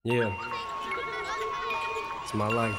Yeah, it's my life.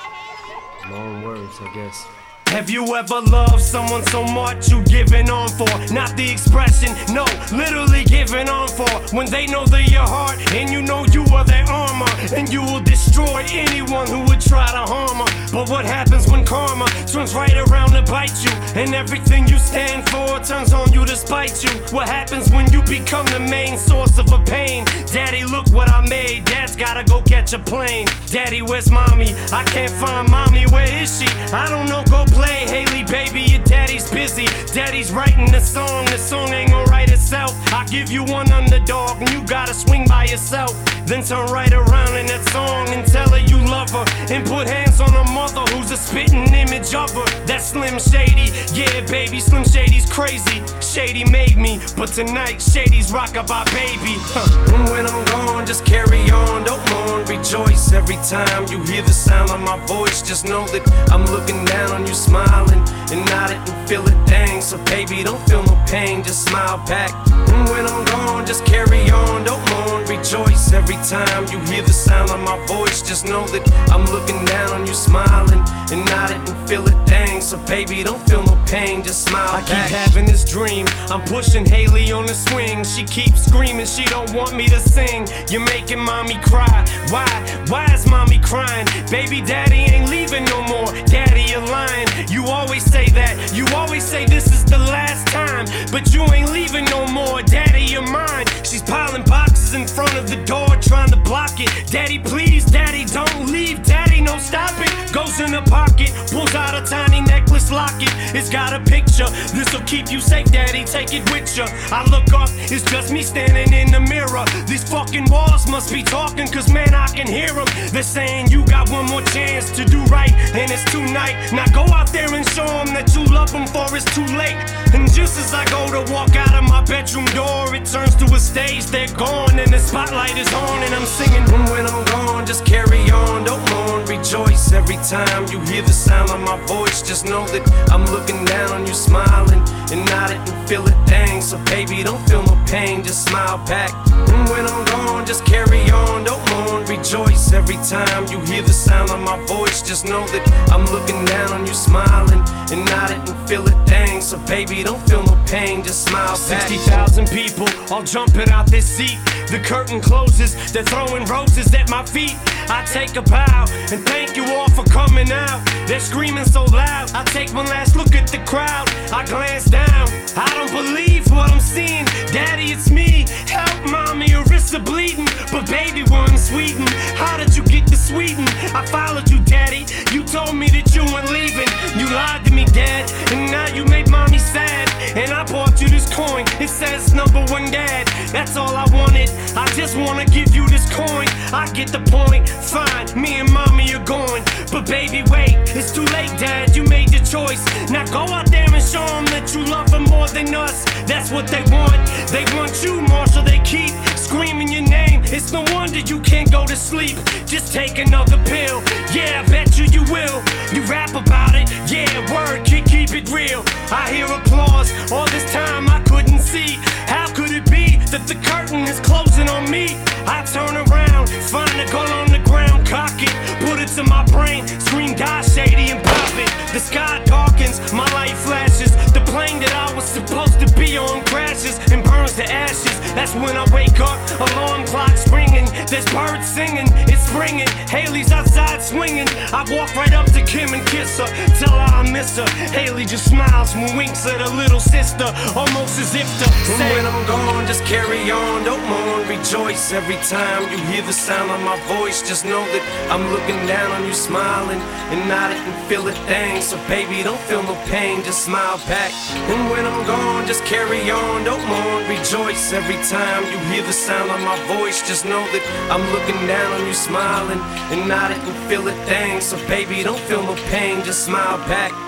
My own words, I guess. Have you ever loved someone so much you giving on for? Not the expression, no, literally giving on for. When they know they're your heart and you know you are their armor, and you will destroy anyone who would try to harm her. But what happens when karma turns right around to bite you, and everything you stand for turns on you to spite you? What happens when you become the main source of a pain? Daddy, look what I made. Dad's gotta go catch a plane. Daddy, where's mommy? I can't find mommy. Where is she? I don't know, go play, Haley, baby, your daddy's busy. Daddy's writing the song ain't gonna write itself. I give you one underdog and you gotta swing by yourself. Then turn right around in that song and tell her you love her, and put hands on her mother who's a spitting image of her. That's Slim Shady, yeah baby, Slim Shady's crazy. Shady made me, but tonight Shady's rockabye baby. And when I'm gone, just carry on, don't mourn, rejoice. Every time you hear the sound of my voice, just know that I'm looking down on you, smiling and nod it and feel it, dang. So baby, don't feel no pain, just smile back. And when I'm gone, just carry on, don't mourn, rejoice. Every time you hear the sound of my voice, just know that I'm looking down on you, smiling and nod it and feel it, dang. So baby, don't feel no pain, just smile back. I keep having this dream, I'm pushing Haley on the swing. She keeps screaming, she don't want me to sing. You're making mommy cry, why is mommy crying? Baby, daddy ain't leaving no more, daddy, you're lying. You always say that, you always say this is the last time, but you ain't leaving no more, daddy, you're mine. She's piling boxes in front of the door, trying to block it. Daddy, please, daddy, don't leave, daddy, no, stop it. Goes in the pocket, pulls out a tiny necklace locket. It's got a picture, this'll keep you safe, daddy, take it with ya. I look up, it's just me standing in the mirror. These fucking walls must be talking, cause man, I can hear them. They're saying you got one more chance to do right, and it's tonight. Now go out there and show them that you love them, for it's too late. And just as I go to walk out of my bedroom door, it turns to a stage, they're gone, and the spotlight is on, and I'm singing. And when I'm gone, just carry on, don't mourn, rejoice. Every time you hear the sound of my voice, just know that I'm looking down on you, smiling and nod it and feel it, dang. So baby, don't feel no pain, just smile back. And when I'm gone, just carry on, don't mourn, rejoice. Every time you hear the sound of my voice, just know that I'm looking down on you, smiling and nod it and feel it, dang. So baby, don't feel no pain, just smile back. 60,000 people all jumping out their seat. The curtain closes, they're throwing roses at my feet. I take a bow and thank you all for coming out. They're screaming so loud, I take one last look at the crowd. I glance down, I don't believe what I'm seeing. Daddy, it's me, help mommy, her wrists are bleeding. But baby, we're in Sweden, how did you get to Sweden? I followed you, daddy, you told me that you weren't leaving. You lied to me, dad, and now you made mommy sad. And I bought you this coin, it says #1 dad. That's all I wanted, I just wanna give you this coin. I get the point, fine, me and mommy are going. But baby, wait, it's too late, dad, you made your choice. Now go out there and show them that you love them more than us. That's what they want you, Marshall, they keep screaming your name. It's no wonder you can't go to sleep, just take another pill. Yeah, I bet you will, you rap about it, yeah, word, keep it real. I hear applause, all this time I couldn't see. How could it be that the curtain is closing on me? I turn around, find a gun on the ground, cock it, put it to my brain, scream die Shady and pop it. The sky darkens, my light flashes, the plane that I was supposed to be on crashes and burns to ashes. That's when I wake up, alarm clock's ringing, there's birds singing, it's springing, Haley's outside swinging. I walk right up to Kim and kiss her, tell her I miss her. Haley just smiles and winks at her little sister, almost as if to say, when I'm gone, just carry on, don't mourn, rejoice. Every time you hear the sound of my voice, just know that I'm looking down on you, smiling and nod it and feel it, dang. So baby, don't feel no pain, just smile back. And when I'm gone, just carry on, don't mourn, rejoice. Every time you hear the sound of my voice, just know that I'm looking down on you, smiling and nod it and feel it, dang. So baby, don't feel no pain, just smile back.